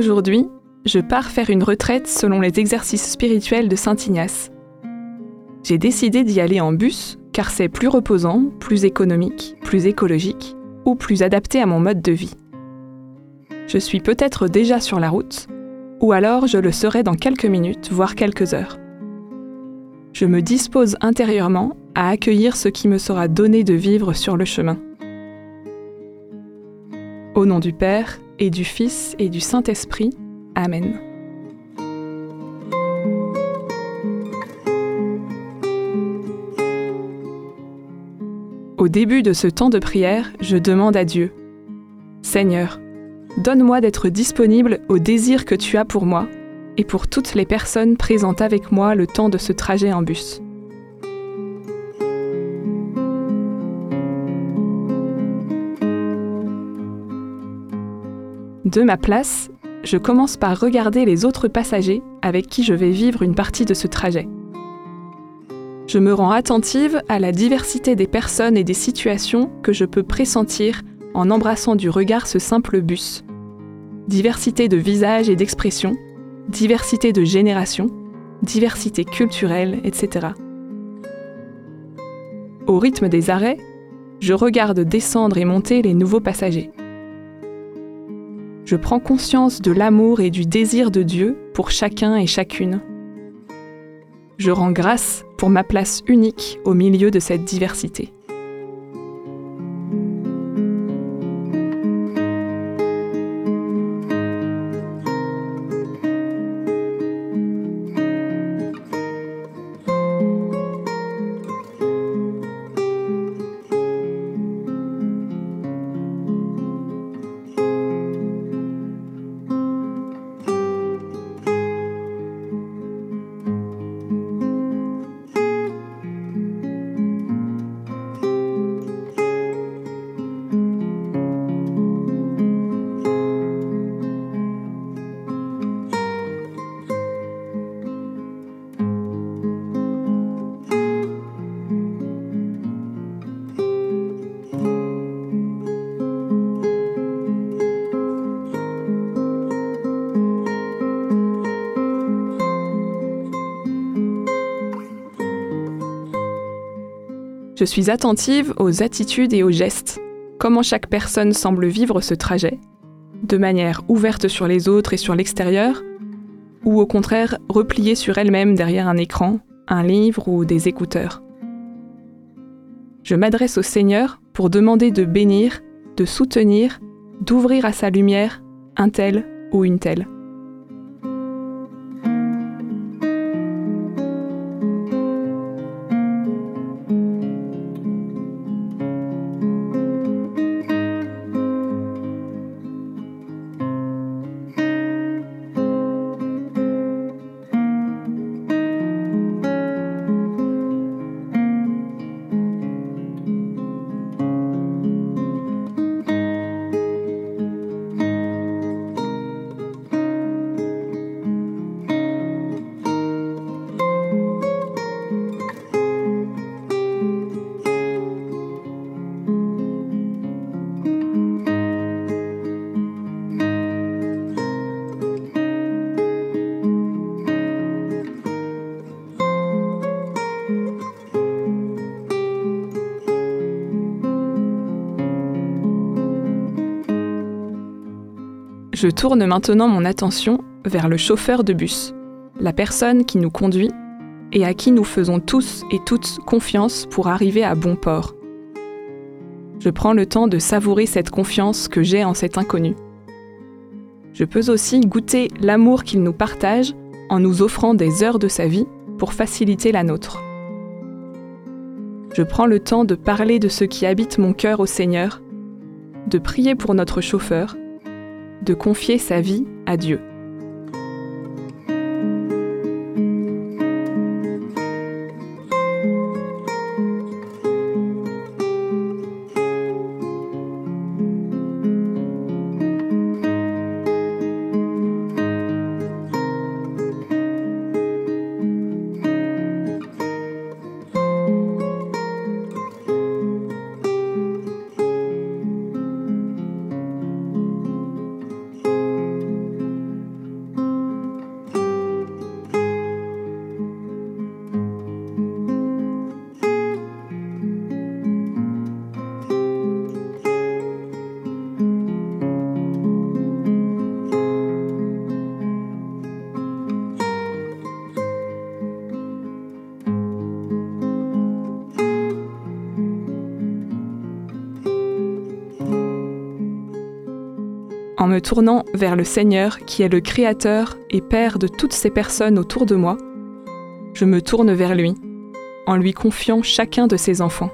Aujourd'hui, je pars faire une retraite selon les exercices spirituels de Saint Ignace. J'ai décidé d'y aller en bus car c'est plus reposant, plus économique, plus écologique ou plus adapté à mon mode de vie. Je suis peut-être déjà sur la route, ou alors je le serai dans quelques minutes, voire quelques heures. Je me dispose intérieurement à accueillir ce qui me sera donné de vivre sur le chemin. Au nom du Père, et du Fils, et du Saint-Esprit. Amen. Au début de ce temps de prière, je demande à Dieu : Seigneur, donne-moi d'être disponible au désir que tu as pour moi et pour toutes les personnes présentes avec moi le temps de ce trajet en bus. De ma place, je commence par regarder les autres passagers avec qui je vais vivre une partie de ce trajet. Je me rends attentive à la diversité des personnes et des situations que je peux pressentir en embrassant du regard ce simple bus. Diversité de visages et d'expressions, diversité de générations, diversité culturelle, etc. Au rythme des arrêts, je regarde descendre et monter les nouveaux passagers. Je prends conscience de l'amour et du désir de Dieu pour chacun et chacune. Je rends grâce pour ma place unique au milieu de cette diversité. Je suis attentive aux attitudes et aux gestes, comment chaque personne semble vivre ce trajet, de manière ouverte sur les autres et sur l'extérieur, ou au contraire repliée sur elle-même derrière un écran, un livre ou des écouteurs. Je m'adresse au Seigneur pour demander de bénir, de soutenir, d'ouvrir à sa lumière un tel ou une telle. Je tourne maintenant mon attention vers le chauffeur de bus, la personne qui nous conduit et à qui nous faisons tous et toutes confiance pour arriver à bon port. Je prends le temps de savourer cette confiance que j'ai en cet inconnu. Je peux aussi goûter l'amour qu'il nous partage en nous offrant des heures de sa vie pour faciliter la nôtre. Je prends le temps de parler de ce qui habite mon cœur au Seigneur, de prier pour notre chauffeur, de confier sa vie à Dieu. En me tournant vers le Seigneur qui est le Créateur et Père de toutes ces personnes autour de moi, je me tourne vers lui, en lui confiant chacun de ses enfants.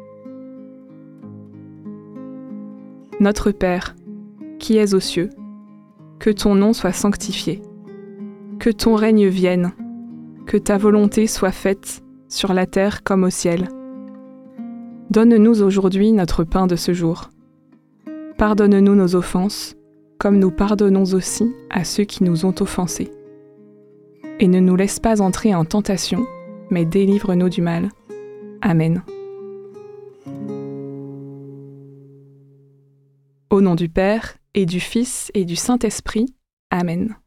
Notre Père, qui es aux cieux, que ton nom soit sanctifié, que ton règne vienne, que ta volonté soit faite sur la terre comme au ciel. Donne-nous aujourd'hui notre pain de ce jour. Pardonne-nous nos offenses, comme nous pardonnons aussi à ceux qui nous ont offensés. Et ne nous laisse pas entrer en tentation, mais délivre-nous du mal. Amen. Au nom du Père, et du Fils, et du Saint-Esprit. Amen.